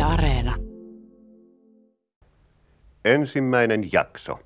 Areena. Ensimmäinen jakso.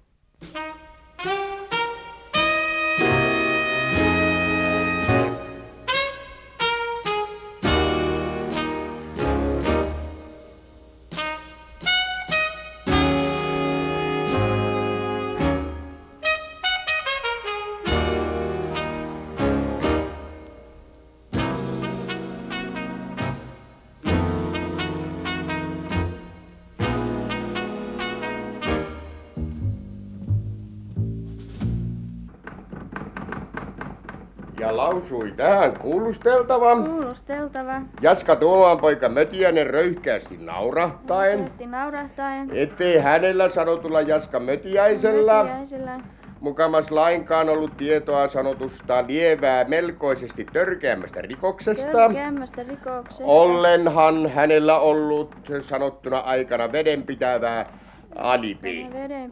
Ja lausui tähän kuulusteltava. Kuulusteltava. Jaska Tuomaanpoika Mötiäinen röyhkeästi naurahtaen. Ettei hänellä sanotulla Jaska Mötiäisellä mukamas lainkaan ollut tietoa sanotusta lievää melkoisesti törkeämmästä rikoksesta. Ollenhan hänellä ollut sanottuna aikana vedenpitävää alibi.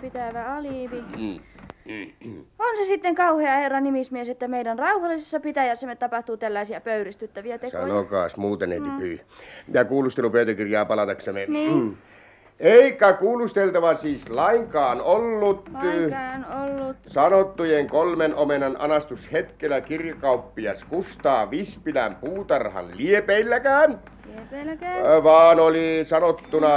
On se sitten kauhea herra nimismies, että meidän rauhallisessa pitäjässämme tapahtuu tällaisia pöyristyttäviä tekoja. Sanokaas muuten eti pyy. Ja kuulustelupöytäkirjaan palataksemme. Niin. Eikä kuulusteltava siis lainkaan ollut sanottujen 3 omenan anastushetkellä kirjakauppias Kustaa Vispilän puutarhan liepeilläkään. Vaan oli sanottuna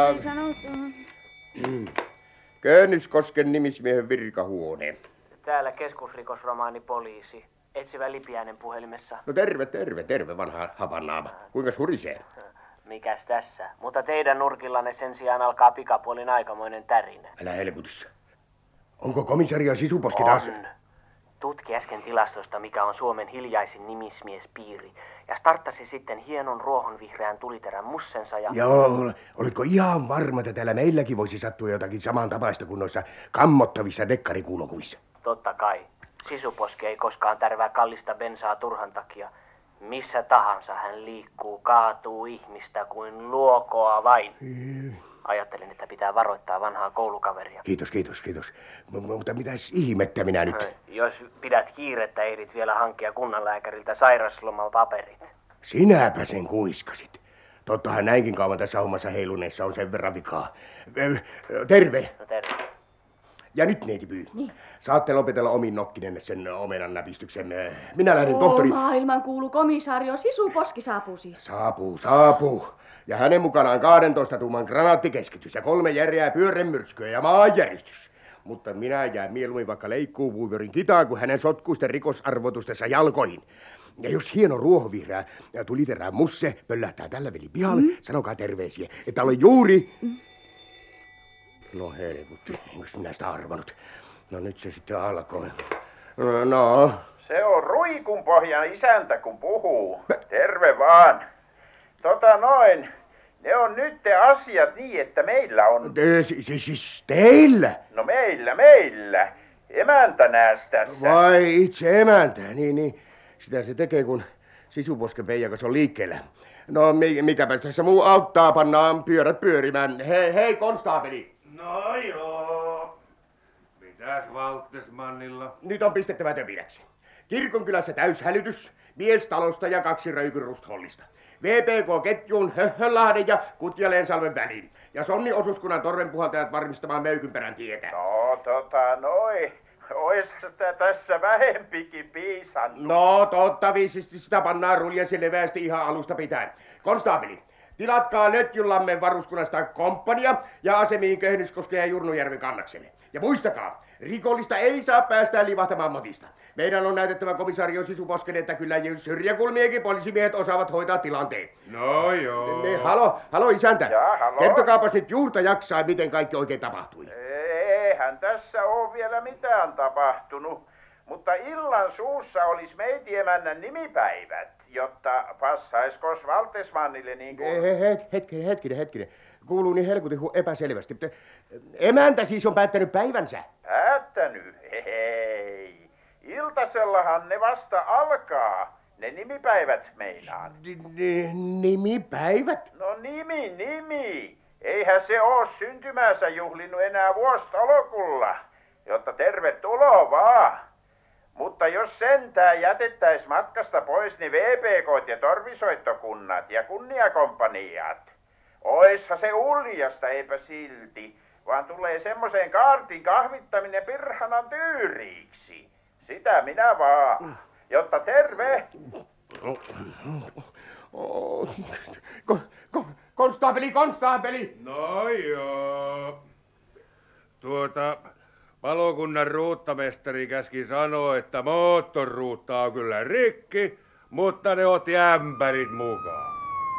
Köönnyskosken nimismiehen virkahuone. Täällä keskusrikosromaanipoliisi. Etsivä Lipiäinen puhelimessa. No terve vanha hapannaama. Kuinkas hurisee? Mikäs tässä? Mutta teidän nurkillanne sen sijaan alkaa pikapuolin aikamoinen tärinä. Älä helkutis. Onko komisario Sisuposki taas? On. Tutki äsken tilastosta, mikä on Suomen hiljaisin nimismiespiiri. Ja starttasi sitten hienon ruohonvihreän tuliterän mussensa ja... Joo, oletko ihan varma, että täällä meilläkin voisi sattua jotakin samantapaista kuin noissa kammottavissa dekkarikuulokuvissa? Totta kai. Sisuposki ei koskaan tärvää kallista bensaa turhan takia. Missä tahansa hän liikkuu, kaatuu ihmistä kuin luokoa vain. Ajattelin, että pitää varoittaa vanhaa koulukaveria. Kiitos. Mutta mitäs ihmettä minä nyt? Jos pidät kiirettä, ehdit vielä hankkia kunnanlääkäriltä sairaslomapaperit. Sinäpä sen kuiskasit. Tottahan näinkin kauan tässä hommassa heiluneessa on sen verran vikaa. Terve. No terve. Ja nyt neiti Pyy. Niin. Saatte lopetella omin nokkinen sen omenan näpistyksen. Minä lähden tohtori... Maailman kuulu komisario Sisuposki saapuu siis. Saapuu. Ja hänen mukanaan 12 tuuman granaattikeskitys ja 3 järeää pyörremyrskyä ja maanjäristys. Mutta minä jään mieluummin vaikka leikkuupuiverin kitaan kuin hänen sotkuisten rikosarvoitustensa jalkoihin. Ja jos hieno ruohovihreä ja tuliterää musse pöllähtää tällä veli pihalle, sanokaa terveisiä, että olen juuri... No helkutti, enkö minä sitä arvannut. No nyt se sitten alkoi. No. Se on Ruikunpohjan isäntä kun puhuu. Terve vaan. Ne on nyt te asiat niin, että meillä on... Siis teillä? No meillä. Emäntä nääs tässä. Vai itse emäntä, niin. Sitä se tekee, kun Sisuposken peijakas on liikkeellä. No mikäpä tässä muu auttaa, pannaan pyörät pyörimään. Hei konstaapeli. No joo. Mitäs Valttesmannilla? Nyt on pistettävä töpinäksi. Kirkonkylässä täyshälytys, mies talosta ja 2 röykyrusthollista. VPK-ketjuun Höhhönlahden ja Kutjaleensalmen väliin. Ja Sonni osuuskunnan torvenpuhaltajat varmistamaan Möykynperän tietä. No, ois sitä tässä vähempikin piisannut. No, totta viisisti sitä pannaan ruljasi leveästi ihan alusta pitäen. Konstaapeli, tilatkaa Lötjynlammen varuskunnasta komppania ja asemiin Köhnyskosken ja Jurnujärven kannakselle. Ja muistakaa, rikollista ei saa päästää livahtamaan matista. Meidän on näytettävä komisario Sisuposken, että kyllä syrjäkulmiekin poliisimiehet osaavat hoitaa tilanteen. No joo. Halo isäntä. Halo. Kertokaapas nyt juurta jaksaa, miten kaikki oikein tapahtui. Eihän tässä ole vielä mitään tapahtunut. Mutta illan suussa olisi meitiemännän nimipäivät, jotta passaiskos Valttesmannille niin kuin... Hetkinen. Kuuluu niin helkutin epäselvästi. Emäntä siis on päättänyt päivänsä. Päättänyt? Hei. Iltasellahan ne vasta alkaa. Ne nimipäivät meinaan. Nimipäivät? No nimi. Eihän se oo syntymäänsä juhlinut enää vuositolokulla. Jotta tervetuloa vaan. Mutta jos sentään jätettäis matkasta pois, niin VPKt ja torvisoittokunnat ja kunniakomppaniat. Oisha se uljasta, eipä silti, vaan tulee semmoisen kaartin kahvittaminen pirhanan tyyriiksi. Sitä minä vaan, jotta terve. Konstaapeli! No joo. Palokunnan ruuttamestari käski sanoa, että moottoruutta on kyllä rikki, mutta ne otti ämpärit mukaan.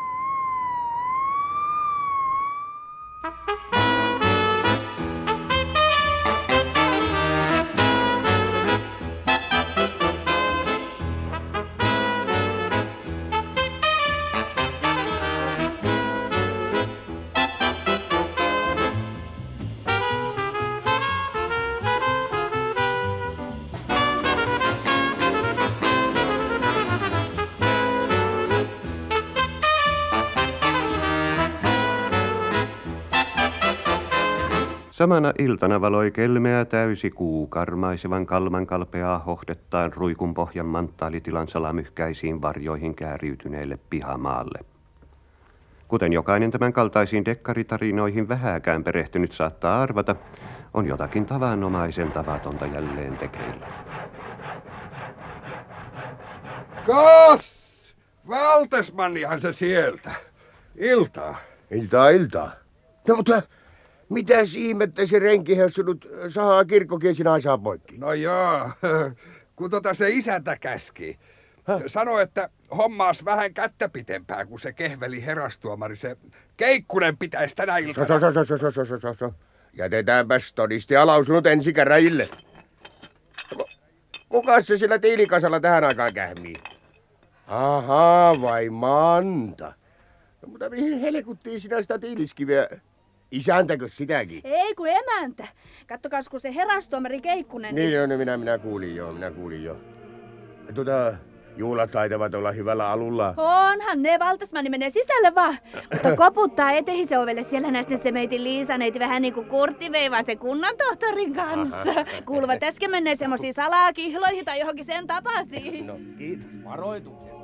Samana iltana valoi kelmeä täysi kuu karmaisevan kalman kalpeaa hohdettaan Ruikun pohjan manttaalitilan salamyhkäisiin varjoihin kääriytyneelle pihamaalle. Kuten jokainen tämän kaltaisiin dekkaritarinoihin vähääkään perehtynyt saattaa arvata, on jotakin tavanomaisen tavatonta jälleen tekeillä. Kas! Valtesmannihan se sieltä. Iltaa. Iltaa. No mutta mitäs ihmettä se renki hössynut sahaa kirkkokiesin aisaa poikki? No joo, kun se isäntä käski. Sano, että hommaas vähän kättä pitempää, kun se kehveli herastuomari. Se Keikkunen pitäisi tänä iltana. Jätetäänpäs todistaja lausunut ensikäräjille. Kukas se sillä tiilikasalla tähän aikaan kähmii? Ahaa, vai Manta. No, mutta mihin helkuttiin sinä sitä tiiliskiveä? Isäntäkö sitäkin? Ei kun emäntä. Kattokas kun se herastuomari Keikkunen. Niin joo, minä kuulin jo. Juhlat taitavat olla hyvällä alulla. Onhan ne, Valtasmanni menee sisälle vaan. Mutta koputtaa etehisen ovelle, siellä näette se meiti Liisa-neiti vähän niinku Kurtti veivaa se kunnantohtorin kanssa. Kuuluvat äsken menneen semmosia salakihloihin tai johonkin sen tapasiin. No kiitos varoituksesta.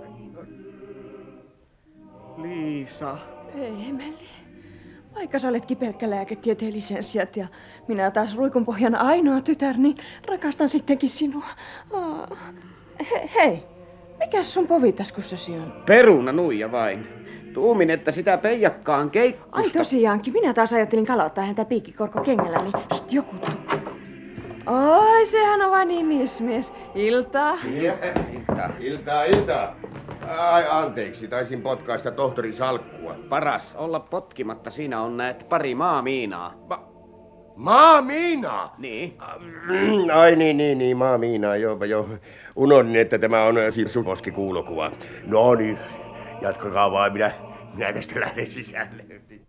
Liisa. Ei, Emeli. Vaikka sä oletkin pelkkä lääketieteen lisensiat ja minä taas Ruikunpohjan ainoa tytär, niin rakastan sittenkin sinua. Hei, mikäs sun povitaskussasi on? Peruna nuija vain. Tuumin, että sitä peijakkaan Keikkusta. Ai tosiaankin, minä taas ajattelin kalauttaa häntä piikkikorko kengällä, niin joku tuu. Oi, sehän on vain nimismies. Iltaa. Iltaa. Ai anteeksi, taisin potkaista tohtori salkkua. Paras olla potkimatta, siinä on näet pari maamiinaa. Maamiinaa? Niin. Ai niin, maamiinaa, joo. Unohdin, että tämä on Sirsuposki kuulokuva. No niin, jatkakaa vaan, minä tästä lähden sisälle.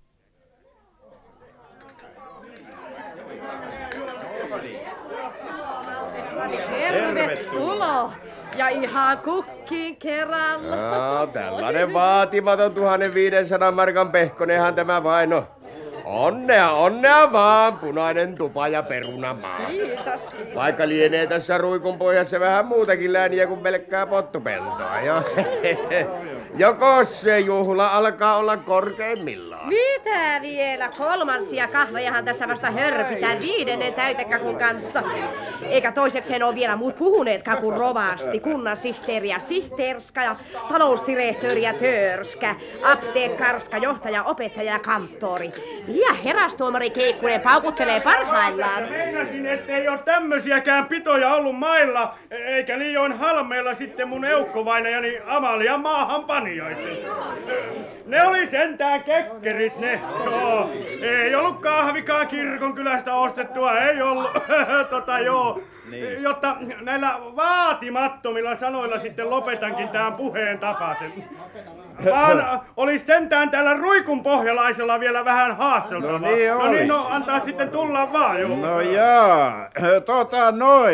Tervetuloa. Ja ihan kukkiin kerralla. No, tällainen vaatimaton 1500 markan pehkonenhan tämä vain on. Onnea vaan, punainen tupa ja perunamaa. Kiitos. Vaikka lienee tässä Ruikunpohjassa vähän muutakin lääniä kuin pelkkää pottupeltoa, jo. Joko se juhla alkaa olla korkeimmillaan? Mitä vielä? Kolmansia kahvejahan tässä vasta hörpitään 5. täytekakun kanssa. Eikä toisekseen ole vielä muut puhuneetkaan kuin rovasti, kunnansihteeri ja sihteerska ja talousdirehtööri ja törskä, apteekkarska, johtaja, opettaja ja kanttori. Ja herastuomari Keikkunen paukuttelee parhaillaan. Meinasin, ettei ole tämmösiäkään pitoja ollut mailla, eikä liioin halmeilla sitten mun eukkovainajani Amalia maahanpanijoista. Ne oli sentään kekkerit ne. Joo. Ei ollut kahvikaa kirkonkylästä ostettua, ei ollut. Niin. Jotta näillä vaatimattomilla sanoilla sitten lopetankin tämän puheen tapaisen. Vaan olisi sentään täällä Ruikunpohjalaisella vielä vähän haasteltavaa. No antaa sitten tulla vaan, joo. No jaa,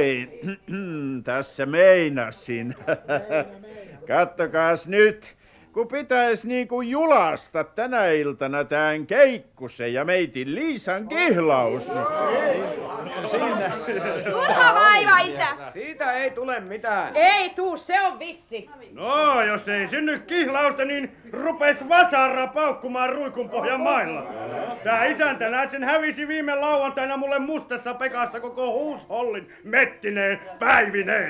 tässä meinasin. Kattokaas nyt, kun pitäis niinku julasta tänä iltana tän Keikkusen ja meitin Liisan kihlaus. Siinä. Turha vaiva, isä. Siitä ei tule mitään. Ei tuu, se on vissi. No, jos ei synny kihlausta, niin rupes vasara paukkumaan Ruikunpohjan mailla. Tää isäntä näet sen hävisi viime lauantaina mulle mustassa pekassa koko huushollin mettineen päivineen.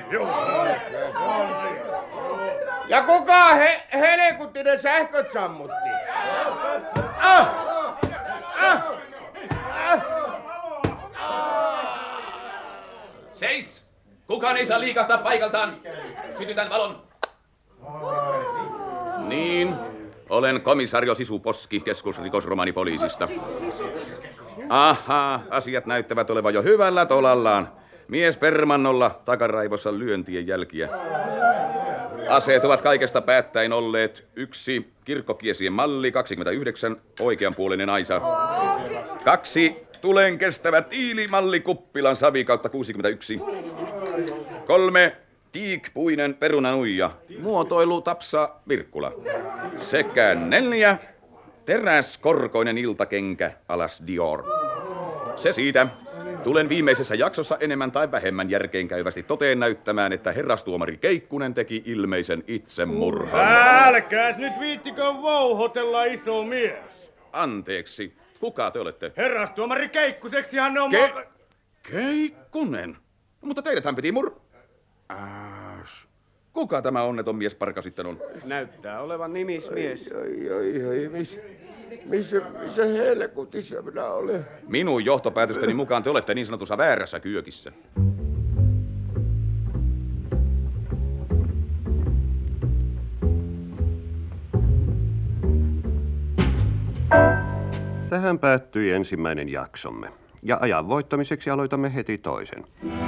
Ja kuka helekutti ne sähköt sammutti? Seis! Kukaan ei saa liikahtaa paikaltaan. Sytytän valon. Niin, olen komisario Sisuposki keskusrikosromaanipoliisista. Aha, asiat näyttävät olevan jo hyvällä tolallaan. Mies permannolla, takaraivossa lyöntien jälkiä. Aseet ovat kaikesta päättäen olleet 1 kirkkokiesien malli 29 oikeanpuolinen aisa. 2 tulen kestävä tiilimalli kuppilan savi kautta 61. 3 tiikpuinen perunanuija, muotoilu Tapsa Virkkula. Sekä 4 teräskorkoinen iltakenkä alas Dior. Se siitä. Tulen viimeisessä jaksossa enemmän tai vähemmän järkeenkäyvästi toteen näyttämään, että herrastuomari Keikkunen teki ilmeisen itsemurhan. Älkääs nyt viittikö vouhotella, iso mies. Anteeksi, kuka te olette? Herrastuomari Keikkuseksihan ne on... Keikkunen? Mutta teidäthän piti Kuka tämä onneton miesparka sitten on? Näyttää olevan nimismies. Missä helkutissa minä olen? Minun johtopäätösteni mukaan te olette niin sanotussa väärässä kyökissä. Tähän päättyi ensimmäinen jaksomme. Ja ajan voittamiseksi aloitamme heti toisen.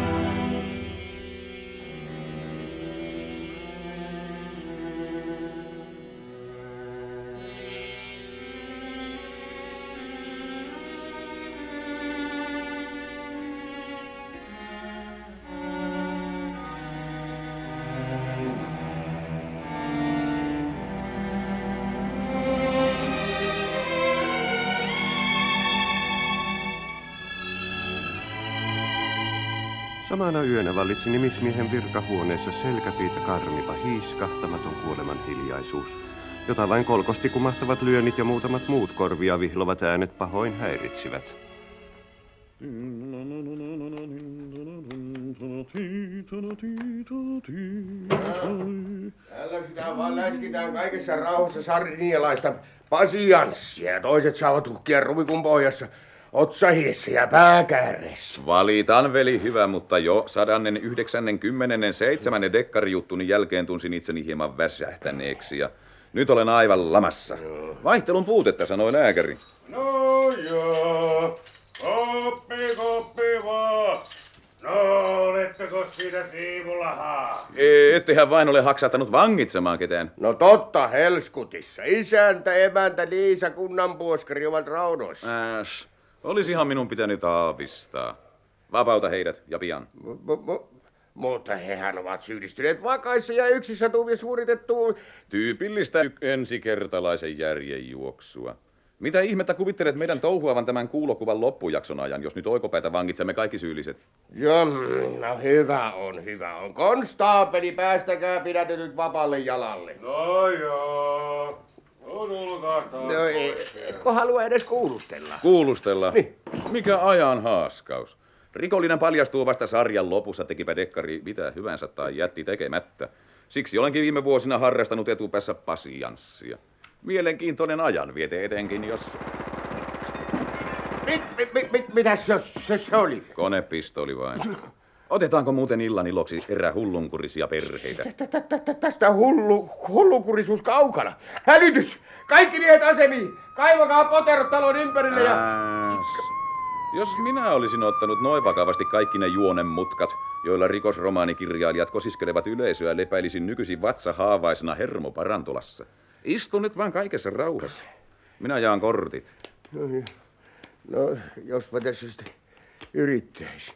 Samana yönä vallitsi nimismiehen virkahuoneessa selkäpiitä karmiva, hiiskahtamaton kuoleman hiljaisuus, jota vain kolkosti kumahtavat lyönnit ja muutamat muut korvia vihlovat äänet pahoin häiritsivät. Tällä sitä vaan läskitään kaikessa rauhassa sardinialaista pasianssia ja toiset saavat hukkia Ruikun pohjassa. Otsahiessä ja pääkääressä. Valitan, veli hyvä, mutta jo 197. dekkarijuttuni jälkeen tunsin itseni hieman väsähtäneeksi ja nyt olen aivan lamassa. Vaihtelun puutetta, sanoi lääkäri. No joo, koppi vaan. No, oletteko siitä siivulahaa? Ettehän vain ole haksahtanut vangitsemaan ketään. No totta Helskutissa. Isäntä, emäntä, Liisa, kunnanpuoskari ovat raudoissa. Olisihan minun pitänyt aavistaa. Vapauta heidät ja pian. Mutta hehän ovat syyllistyneet vakaissa ja yksissä tuumissa suoritettu... Tyypillistä ensikertalaisen järjen juoksua. Mitä ihmettä kuvittelet meidän touhuavan tämän kuulokuvan loppujakson ajan, jos nyt oikopäätä vangitsemme kaikki syylliset? Joo, no hyvä on. Konstaapeli, päästäkää pidätetyt vapaalle jalalle. No joo. No etkö halua edes kuulustella? Kuulustella? Niin. Mikä ajan haaskaus? Rikollinen paljastuu vasta sarjan lopussa, tekipä dekkari mitä hyvänsä tai jätti tekemättä. Siksi olenkin viime vuosina harrastanut etupäässä pasianssia. Mielenkiintoinen ajanviete etenkin, jos... Mitäs se oli? Konepistooli vain. Otetaanko muuten illan iloksi erää hullunkurisia perheitä? Tästä hullunkurisuus kaukana. Hälytys! Kaikki miehet asemiin! Kaivakaa poterot talon ympärille ja... Jos minä olisin ottanut noin vakavasti kaikki ne juonemutkat, joilla rikosromaanikirjailijat kosiskelevat yleisöä, lepäilisin nykyisin vatsahaavaisena hermoparantolassa. Istun nyt vaan kaikessa rauhassa. Minä jaan kortit. No, jospa tässä sitten yrittäisi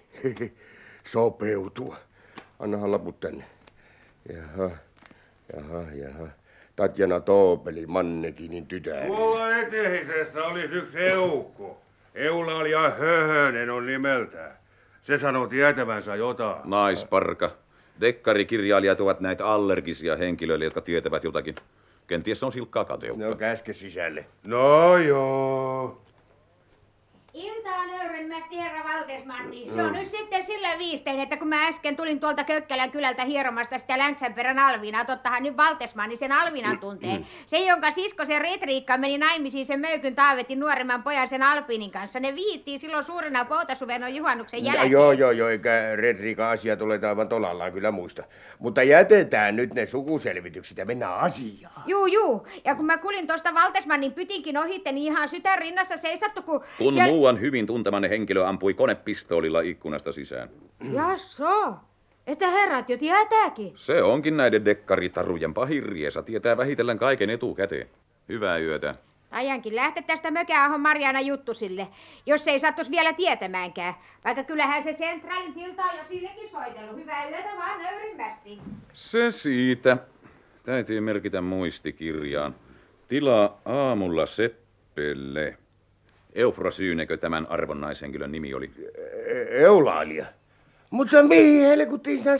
sopeutua. Annahan laput tänne. Jaha. Tatjana Toopeli, Mannekinin tytär. Tuolla eteisessä olisi yksi eukko. Eulalia Höhönen on nimeltään. Se sanoo tietävänsä jotain. Naisparka. Dekkarikirjailijat ovat näitä allergisia henkilöille, jotka tietävät jotakin. Kenties se on silkkaa kateutta. No käske sisälle. No joo. Iltaa nöyrimmästi, herra Valtesmanni. Se on nyt sitten sillä viistein, että kun mä äsken tulin tuolta Kökkälän kylältä hieromasta sitä Länksänperän Alvinaa, tottahan nyt Valtesmanni sen Alvinan tuntee. Se, jonka sisko se Retriikka meni naimisiin sen Möykyn Taavetin nuoremman pojan sen Alpinin kanssa. Ne viittiin silloin suurena poutasuvenoon juhannuksen jälkeen. Joo, eikä Retriikan asia tule aivan tolallaan, kyllä muista. Mutta jätetään nyt ne sukuselvitykset ja mennään asiaan. Juu. Ja kun mä kulin tuosta Valtesmannin pytinkin ohitte, niin ihan sytän rinnassa seisattu, kun muuan hyvin tuntemanne henkilö ampui konepistoolilla ikkunasta sisään. Jasoo, että herrat jo tietääkin. Se onkin näiden dekkaritarujen pahin riesa. Tietää vähitellen kaiken etukäteen. Hyvää yötä. Ajankin lähteä tästä Mökäahon Marjaana juttusille, jos ei sattus vielä tietämäänkään. Vaikka kyllähän se Centralin Tilta on jo sillekin soitellut. Hyvää yötä vaan nöyrimmästi. Se siitä. Täytyy merkitä muistikirjaan. Tilaa aamulla Seppelle. Eufrosyynekö tämän arvon naishenkilön nimi oli? Eulalia. Mutta mihin helkutiin sinä...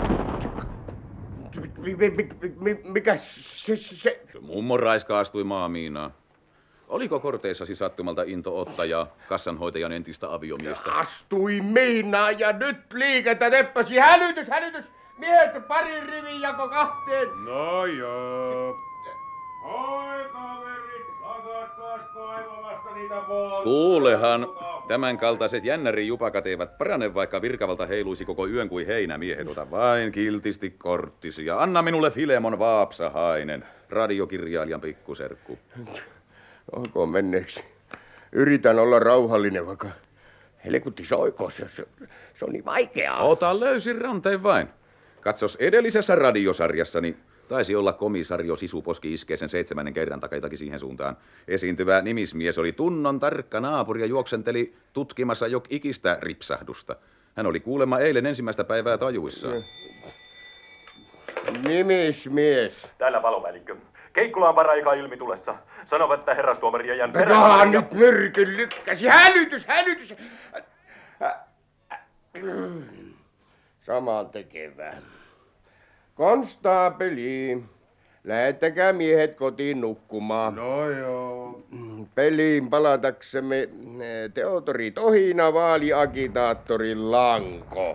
Mikä se... Mummo raiskaastui maamiinaan. Oliko korteissasi sattumalta into ottajaa, kassanhoitajan entistä aviomiestä? Astui miinaan ja nyt liikettä teppäsi. Hälytys! Miehet parin rivin jako kahteen. No joo. Hoi kaverit, lakatkaas kaivamasta niitä polttoja. Kuulehan, tämän kaltaiset jännärijupakat eivät parane, vaikka virkavalta heiluisi koko yön kuin heinämiehet. Ota vain kiltisti korttisi ja anna minulle Filemon Vaapsahainen, radiokirjailijan pikkuserkku. Olkoon menneeksi. Yritän olla rauhallinen, vaikka helkutti soikoon. Se on niin vaikeaa. Ota löysin ranteen vain. Katsos edellisessä radiosarjassani. Taisi olla komisario Sisuposki iskeisen 7. kerran takaitakin siihen suuntaan. Esiintyvä nimismies oli tunnon tarkka naapuri ja juoksenteli tutkimassa ikistä ripsahdusta. Hän oli kuulemma eilen ensimmäistä päivää tajuissaan. Nimismies. Täällä palopäällikkö. Keikkula on paraikaa ilmi tulessa. Sanovat, että herrastuomari ja jään nyt myrkyn lykkäsi. Hälytys! Samaan tekevään. Konstaapeli, lähettäkää miehet kotiin nukkumaan. No joo. Peliin palataksemme Teotori Tohina, vaaliagitaattori Lanko.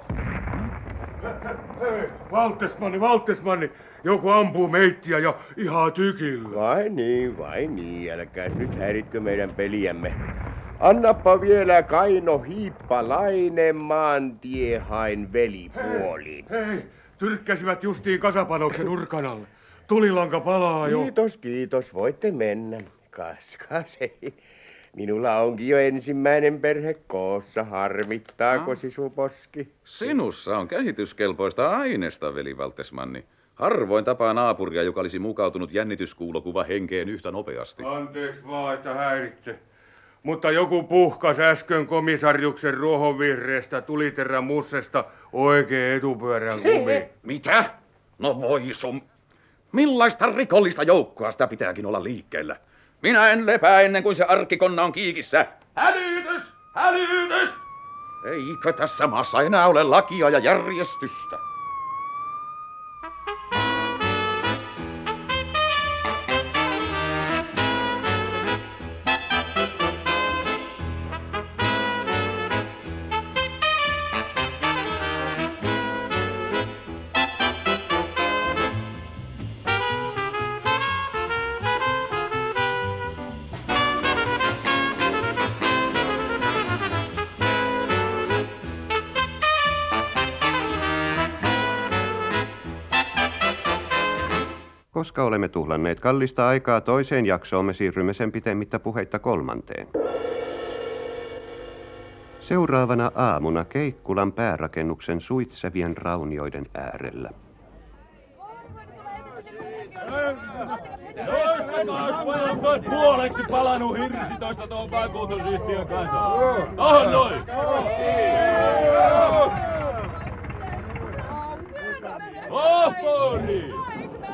Hei, Valtesmanni, joku ampuu meittiä ja ihan tykillä. Vai niin, älkää nyt häiritkö meidän peliämme. Annappa vielä Kaino Hiippalainen maantiehain velipuolin. Hei, tyrkkäsivät justiin kasapanoksen nurkan alle. Tulilanka palaa jo. Kiitos, voitte mennä. Kas, minulla onkin jo ensimmäinen perhe koossa. Harmittaako Sisuposki? Sinussa on käsityskelpoista aineesta, veli Valtesmanni. Harvoin tapaa naapuria, joka olisi mukautunut jännityskuulokuva henkeen yhtä nopeasti. Anteeksi vaan, että häiritte. Mutta joku puhkas äsken komisarjuksen ruohonvihreästä tuliterän mussesta oikein etupyörän kumiin. Mitä? No voi sun. Millaista rikollista joukkoa sitä pitääkin olla liikkeellä? Minä en lepää ennen kuin se arkkikonna on kiikissä. Hälytys! Eikö tässä maassa enää ole lakia ja järjestystä? Koska olemme tuhlanneet kallista aikaa toiseen jaksoomme, siirrymme sen pitemmittä puheitta kolmanteen. Seuraavana aamuna Keikkulan päärakennuksen suitsevien raunioiden äärellä. Puoleksi palannut hirsitoista tuon vaikutusyhtiön kanssa. Tohon noin! Tohtori!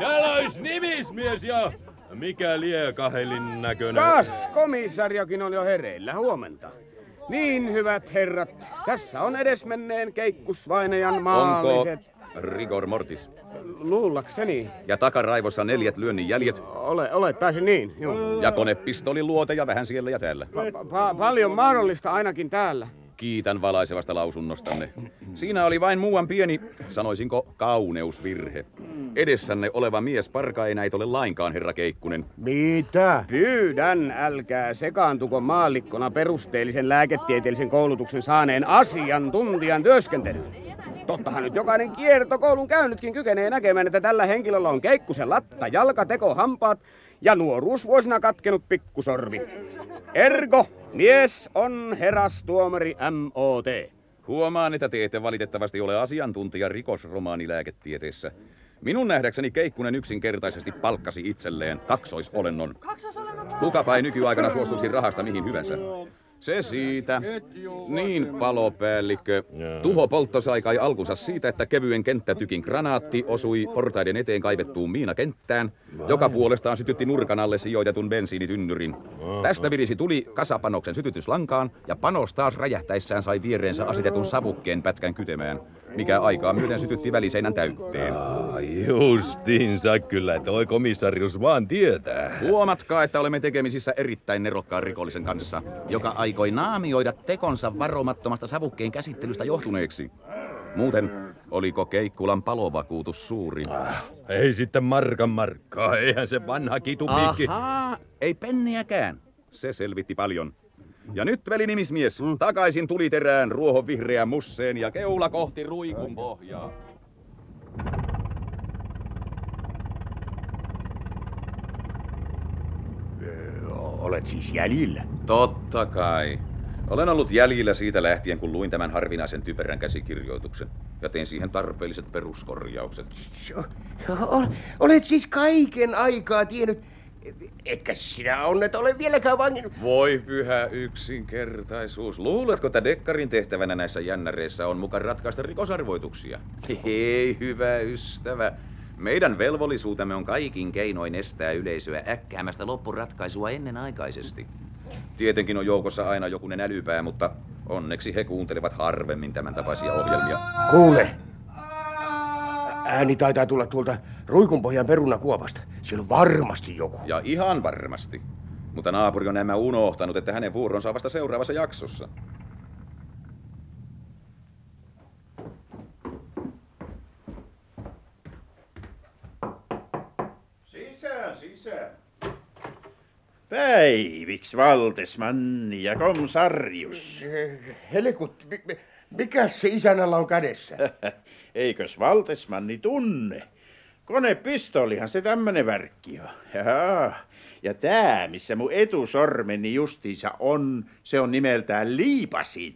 Täällä olisi nimismies ja mikä lie kahelin näköinen. Kas, komissariokin on jo hereillä. Huomenta. Niin, hyvät herrat, tässä on edesmenneen keikkusvainajan maalliset... Onko rigor mortis? Luullakseni. Ja takaraivossa 4 lyönnin jäljet? Olettaisin niin, joo. Ja konepistolin luote ja vähän siellä ja täällä. Paljon mahdollista ainakin täällä. Kiitän valaisevasta lausunnostanne. Siinä oli vain muuan pieni, sanoisinko, kauneusvirhe. Edessänne oleva mies parka ei näitä ole lainkaan, herra Keikkunen. Mitä? Pyydän, älkää sekaantuko maallikkona perusteellisen lääketieteellisen koulutuksen saaneen asiantuntijan työskentelyyn. Tottahan nyt jokainen kiertokoulun käynytkin kykenee näkemään, että tällä henkilöllä on Keikkusen latta, jalka, teko, hampaat ja nuoruusvuosina katkenut pikkusorvi. Ergo, mies on herastuomari M.O.T. Huomaan, että te ette valitettavasti ole asiantuntija rikosromaanilääketieteessä. Minun nähdäkseni Keikkunen yksinkertaisesti palkkasi itselleen kaksoisolennon. Kukapa ei nykyaikana suostuisi rahasta mihin hyvänsä. Se siitä. Niin, palopäällikkö. Tuho poltto sai kai alkunsa siitä, että kevyen kenttätykin granaatti osui portaiden eteen kaivettuun miinakenttään, joka puolestaan sytytti nurkan alle sijoitetun bensiinitynnyrin. Tästä virisi tuli kasapanoksen sytytyslankaan ja panos taas räjähtäessään sai viereensä asetetun savukkeen pätkän kytemään, mikä aikaa myöten sytytti väliseinän täytteen. Justiinsa kyllä, toi komissarius vaan tietää. Huomatkaa, että olemme tekemisissä erittäin nerokkaan rikollisen kanssa, joka aikoi naamioida tekonsa varomattomasta savukkeen käsittelystä johtuneeksi. Muuten, oliko Keikkulan palovakuutus suuri? Ei sitten markkaa, eihän se vanha kitupiikki. Ahaa, ei penniäkään. Se selvitti paljon. Ja nyt velinimismies, takaisin tuliterään, ruohon vihreään musseen ja keula kohti ruikun pohjaa. Olet siis jäljillä? Totta kai. Olen ollut jäljillä siitä lähtien, kun luin tämän harvinaisen typerän käsikirjoituksen. Ja tein siihen tarpeelliset peruskorjaukset. Olet siis kaiken aikaa tiennyt... Etkä sinä onnet ole vieläkään vangin... Voi pyhä yksinkertaisuus. Luuletko, että dekkarin tehtävänä näissä jännäreissä on mukaan ratkaista rikosarvoituksia? Hei, hyvä ystävä. Meidän velvollisuutemme on kaikin keinoin estää yleisöä äkkäämästä loppuratkaisua ennenaikaisesti. Tietenkin on joukossa aina jokunen älypää, mutta onneksi he kuuntelevat harvemmin tämän tapaisia ohjelmia. Kuule! Ääni taitaa tulla tuolta Ruikunpohjan perunakuopasta. Siellä on varmasti joku. Ja ihan varmasti. Mutta naapuri on nämä unohtanut, että hänen vuoronsa on vasta seuraavassa jaksossa. Sisään. Päiviksi Valtesmanni ja komsarjus. Helekut, mikäs se isännällä on kädessä? Eikös Valtesmanni tunne? Konepistolihan se tämmönen värkki on. Jaa. Ja tää, missä mun etusormeni justiinsa on, se on nimeltään liipasin.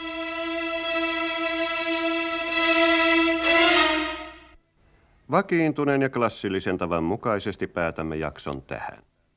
Vakiintuneen ja klassillisen tavan mukaisesti päätämme jakson tähän.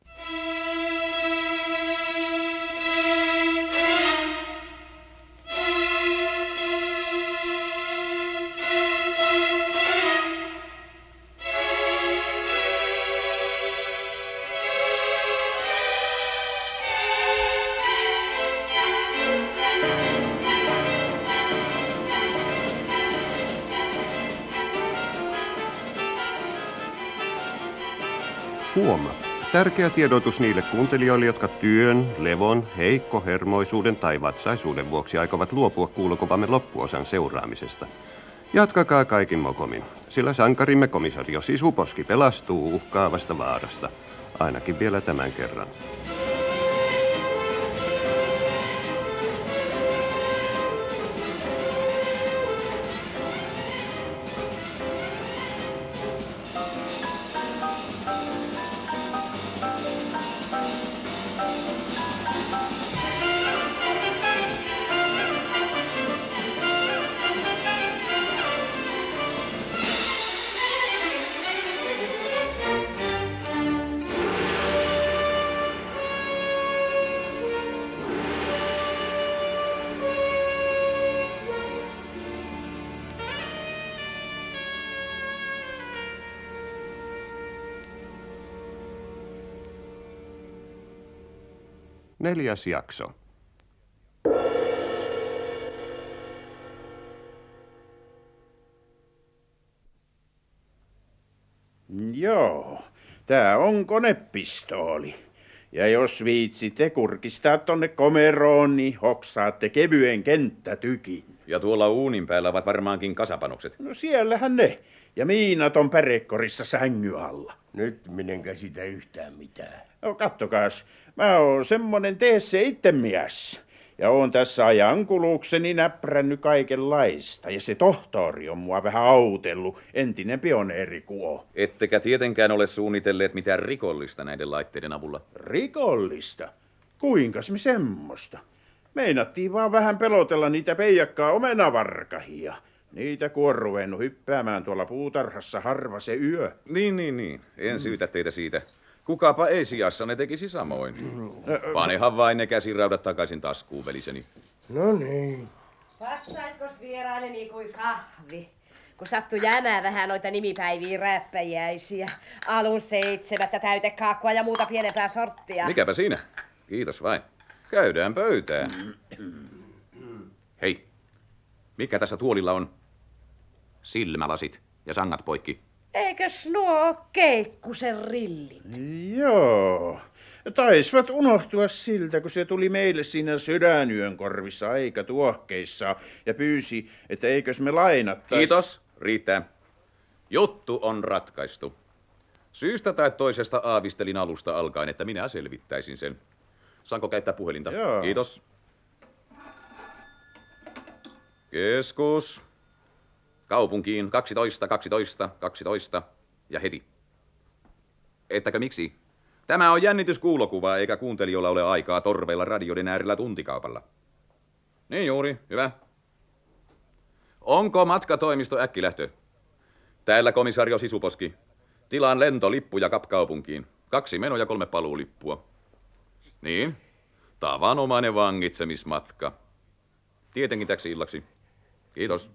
Huoma. Tärkeä tiedotus niille kuuntelijoille, jotka työn, levon, heikkohermoisuuden tai vatsaisuuden vuoksi aikovat luopua kuulokuvamme loppuosan seuraamisesta. Jatkakaa kaikin mokomin, sillä sankarimme komisario Sisuposki pelastuu uhkaavasta vaarasta. Ainakin vielä tämän kerran. 4. jakso. Joo, tää on konepistooli. Ja jos viitsitte kurkistaa tonne komeroon, niin hoksaatte kevyen kenttätykin. Ja tuolla uunin päällä ovat varmaankin kasapanokset. No siellähän ne. Ja miinat on pärekorissa sängy alla. Nyt minä en käsitä yhtään mitään. No kattokaas, mä oon semmonen tee se itse mies. Ja oon tässä ajankulukseni näprännyt kaikenlaista. Ja se tohtori on mua vähän autellut, entinen pioneerikuo. Ettekä tietenkään ole suunnitelleet mitään rikollista näiden laitteiden avulla. Rikollista? Kuinkas me semmoista? Meinattiin vaan vähän pelotella niitä peijakkaa omenavarkahia. Niitä kun on ruvennut hyppäämään tuolla puutarhassa harva se yö. Niin. En syytä teitä siitä. Kukapa ei sijassa ne tekisi samoin. Panehan vain ne käsiraudat takaisin taskuun, veliseni. No niin. Passaiskos vieraileni kuin kahvi? Kun sattui jäämään vähän noita nimipäiviä räppäjäisiä. Alun 7 täytekaakkua ja muuta pienempää sorttia. Mikäpä siinä? Kiitos vain. Käydään pöytään. Hei, mikä tässä tuolilla on? Silmälasit ja sangat poikki. Eikös nuo Keikkusen rillit? Joo. Taisvat unohtua siltä, kun se tuli meille siinä sydänyön korvissa aika tuohkeissa ja pyysi, että eikös me lainattais. Kiitos, riittää. Juttu on ratkaistu. Syystä tai toisesta aavistelin alusta alkaen, että minä selvittäisin sen. Saanko käyttää puhelinta? Joo. Kiitos. Keskus. Kaupunkiin 12 ja heti. Ettäkö miksi? Tämä on jännityskuulokuva, eikä kuuntelijoilla ole aikaa torveilla radioiden äärellä tuntikaupalla. Niin juuri, hyvä. Onko matkatoimisto äkkilähtö? Täällä komisario Sisuposki. Tilaan lentolippu ja kaupunkiin. 2 meno- ja 3 paluulippua. Niin, tavanomainen vangitsemismatka. Tietenkin täksi illaksi. Kiitos.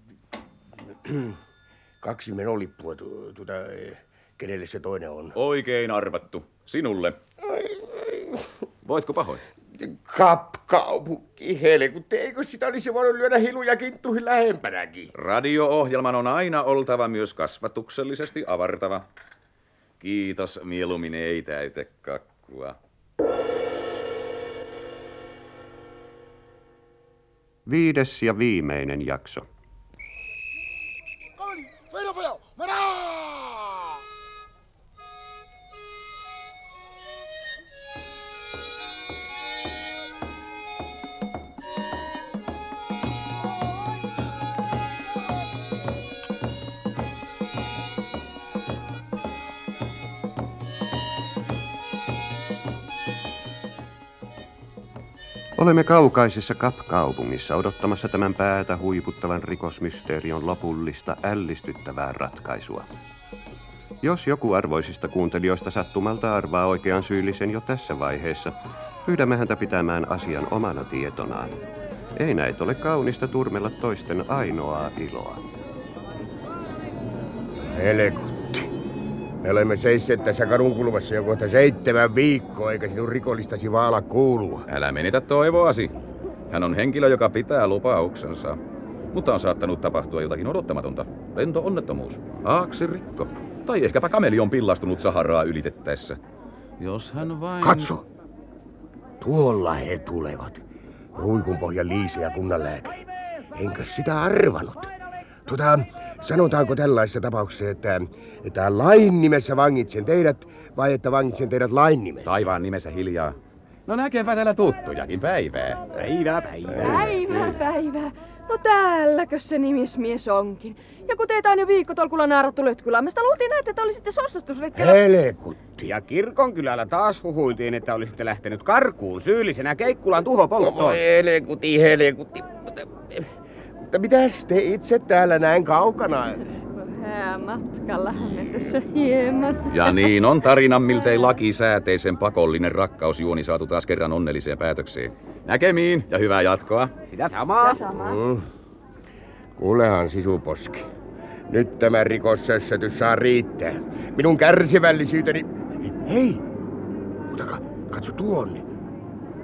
2 menolippua, kenelle se toinen on? Oikein arvattu. Sinulle. Voitko pahoin? Kaupunki, helkutti, eikö sitä olisi voinut lyödä hiluja kinttuihin lähempänäkin? Radio-ohjelman on aina oltava myös kasvatuksellisesti avartava. Kiitos, mieluummin ei täytekakkua. 5. ja viimeinen jakso. Olemme kaukaisessa Kap-kaupungissa odottamassa tämän päätä huiputtavan rikosmysteerion lopullista ällistyttävää ratkaisua. Jos joku arvoisista kuuntelijoista sattumalta arvaa oikean syyllisen jo tässä vaiheessa, pyydämme häntä pitämään asian omana tietonaan. Ei näitä ole kaunista turmella toisten ainoaa iloa. Helkutti. Me olemme seisseet tässä kadunkulmassa jo kohta 7 viikkoa, eikä sinun rikollistasi vaan ala kuulua. Älä menetä toivoasi. Hän on henkilö, joka pitää lupauksensa. Mutta on saattanut tapahtua jotakin odottamatonta. Lento-onnettomuus, aaksirikko. Tai ehkäpä kameli on pillastunut Saharaa ylitettäessä. Jos hän vain... Katso! Tuolla he tulevat. Ruikunpohjan Liise ja kunnanlääkäri. Enkö sitä arvanut? Sanotaanko tällaisessa tapauksessa, että lain nimessä vangitsen teidät, vai että vangitsen teidät lain nimessä? Taivaan nimessä hiljaa. No näkepä täällä tuttujakin päivää. Päivää. No täälläkö se nimismies onkin? Ja kun teitä on jo viikkotolkulla naarattu Lötkylammesta, luultiin näitä, että olisitte sossastusretkellä. Helkutti. Ja Kirkonkylällä taas huhuiltiin, että olisitte lähtenyt karkuun syyllisenä Keikkulan tuhopolttoon. Helkutti. Mutta mitäs te itse täällä näin kaukana? Matkallahan me tässä hieman. Ja niin on tarinan miltei lakisääteisen pakollinen rakkausjuoni saatu taas kerran onnelliseen päätökseen. Näkemiin ja hyvää jatkoa. Sitä samaa. Kuulehan Sisuposki. Nyt tämä rikossössötys saa riittää. Minun kärsivällisyyteni... Hei! Mutta katso tuonne.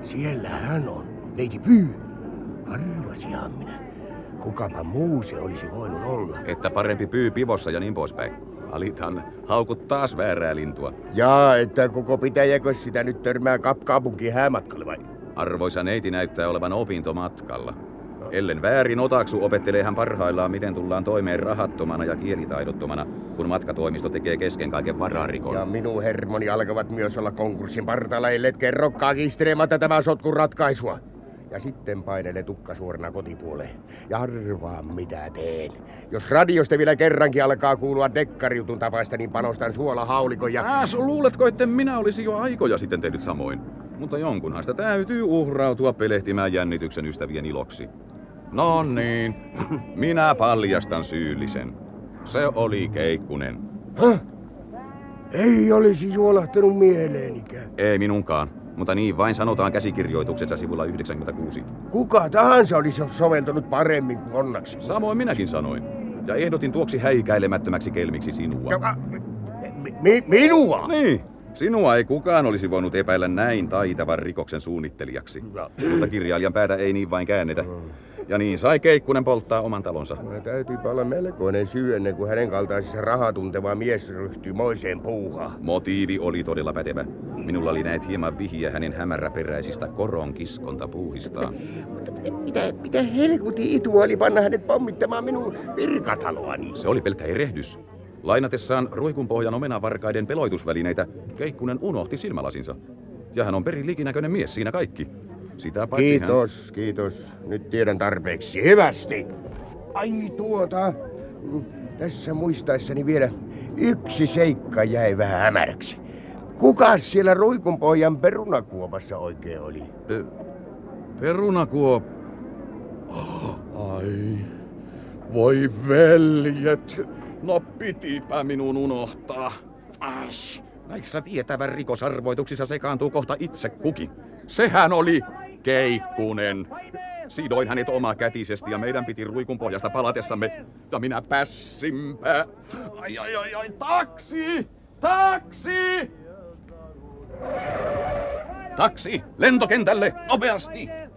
Siellähän on. Neiti Pyy. Arvasihan minä. Kukapa muu se olisi voinut olla. Että parempi Pyy pivossa ja niin poispäin. Alitan, haukut taas väärää lintua. Jaa, että koko pitäjäkö sitä nyt törmää kaupunkiin häämatkalle vai? Arvoisa neiti näyttää olevan opintomatkalla. Ellen väärin otaksu, opettelee hän parhaillaan, miten tullaan toimeen rahattomana ja kielitaidottomana, kun matkatoimisto tekee kesken kaiken vararikon. Ja minun hermoni alkavat myös olla konkurssin partaalla, ellet kerrokkaa kiistelematta tämä sotkun ratkaisua. Ja sitten painele tukka suorana kotipuoleen. Ja arvaa mitä teen. Jos radiosta vielä kerrankin alkaa kuulua dekkariutun tapaista, niin panostan suolahaulikon ja... Luuletko, että minä olisin jo aikoja sitten tehnyt samoin? Mutta jonkunhan sitä täytyy uhrautua pelehtimään jännityksen ystävien iloksi. No niin, minä paljastan syyllisen. Se oli Keikkunen. Häh? Ei olisi juolahtanut mieleenikään. Ei minunkaan, mutta niin vain sanotaan käsikirjoituksessa sivulla 96. Kuka tahansa olisi soveltanut paremmin kuin onnaksi. Samoin minäkin sanoin. Ja ehdotin tuoksi häikäilemättömäksi kelmiksi sinua. Minua? Niin. Sinua ei kukaan olisi voinut epäillä näin taitavan rikoksen suunnittelijaksi. Mutta kirjailijan päätä ei niin vain käännetä. Ja niin sai Keikkunen polttaa oman talonsa. Täytyypä olla melkoinen syy ennen kuin hänen kaltaisessa rahatunteva mies ryhtyi moiseen puuhaan. Motiivi oli todella pätevä. Minulla oli näet hieman vihiä hänen hämäräperäisistä koronkiskontapuuhistaan. Mutta mitä helkutin itua oli panna hänet pommittamaan minun virkataloani? Se oli pelkkä erehdys. Lainatessaan Ruikunpohjan omenavarkaiden peloitusvälineitä Keikkunen unohti silmälasinsa. Ja hän on perin likinäköinen mies, siinä kaikki. Sitä paitsi Kiitos. Nyt tiedän tarpeeksi hyvästi. Ai tässä muistaessani vielä yksi seikka jäi vähän hämäräksi. Kukas siellä Ruikunpohjan perunakuopassa oikein oli? Ai, voi veljet. No pitipä minun unohtaa. Näissä vietävän rikosarvoituksissa sekaantuu kohta itse kukin. Sehän oli Keikkunen. Sidoin hänet omakätisesti ja meidän piti Ruikunpohjasta palatessamme. Ja minä pässinpä. Ai, taksi! Taksi! Taksi! Lentokentälle! Nopeasti!